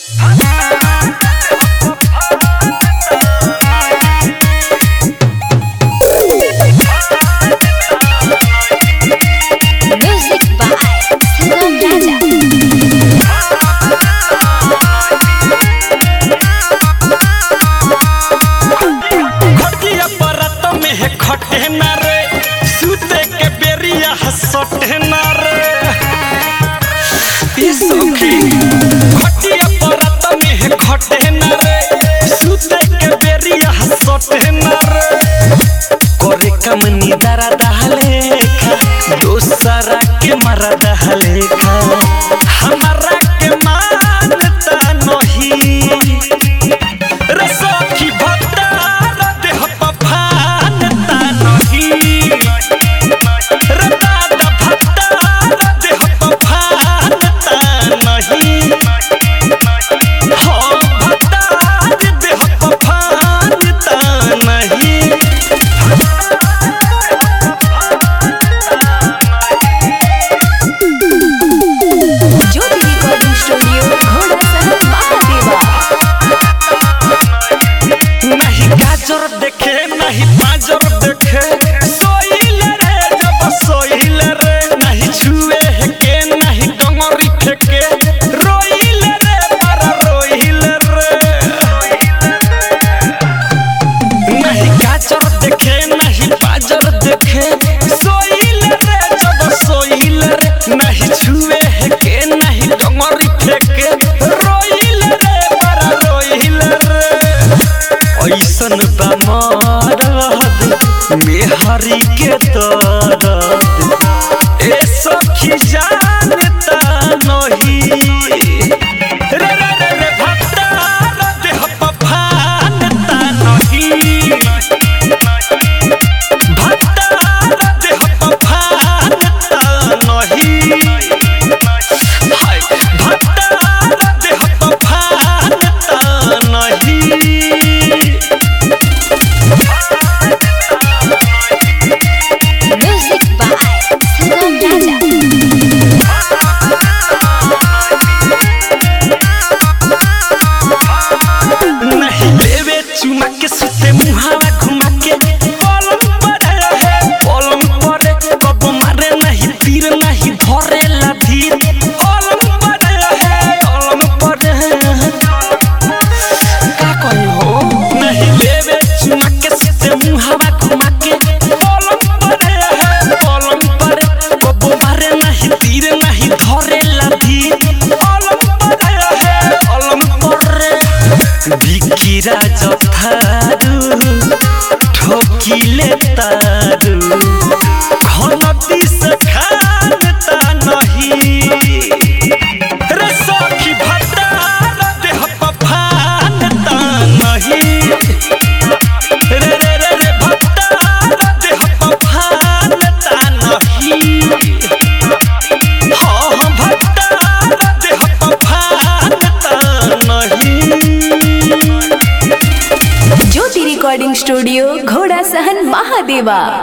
खटे न रे सूते के बेरिया हसटे न रे ई सखी खटिया परत में खटे न रे सूते के बेरिया हसटे न रे करे कमनी दरा दहले खा दोसरा के मरा दहले खा हमारा के मानता नहीं रे सखी भत्ता देह पफानता नहीं रे दादा भत्ता देह पफानता नहीं हाँ भत्ता देह पफानता नहीं। गाजर देखे नहीं पाजर देखे सोइल रे जब सोइल रे नहीं छुए है के नहीं डंगरी फेंके रोइल रे पर रोइल रे नहीं गाजर देखे नहीं पाजर देखे सोइल रे जब सोइल रे नहीं छुए है के नहीं डंगरी फेंके रोइल रे पर रोइल रे ऐसन बमरद मेहरी के दर्द ए सखी जानता नहीं रे रे रे रे भत्ता देह पफानता नहीं भत्ता देह पफानता नहीं हाय भत्ता देह पफानता नहीं। चुमा के सुते मुहावा घुमा के पलंग पर है पलंग पर कब मारे नहीं तीर नहीं धरे लाधीर पलंग पर है पलंग पर का कही हो नहीं लेवे चुमा के सुते मुहावा घुमा के पलंग पर है पलंग पर कब मारे नहीं तीर नहीं धरे लाधीर पलंग पर है पलंग पर बिकिरा जथारू ठोकिले तारू घनती से खानता नहीं रे सखी भत्ता देह पफानता नहीं रे रे रे रे भत्ता देह पफानता नहीं हाँ भत्ता देह पफानता नहीं। ज्योति रिकॉर्डिंग स्टूडियो घोड़ा सहन महादेवा।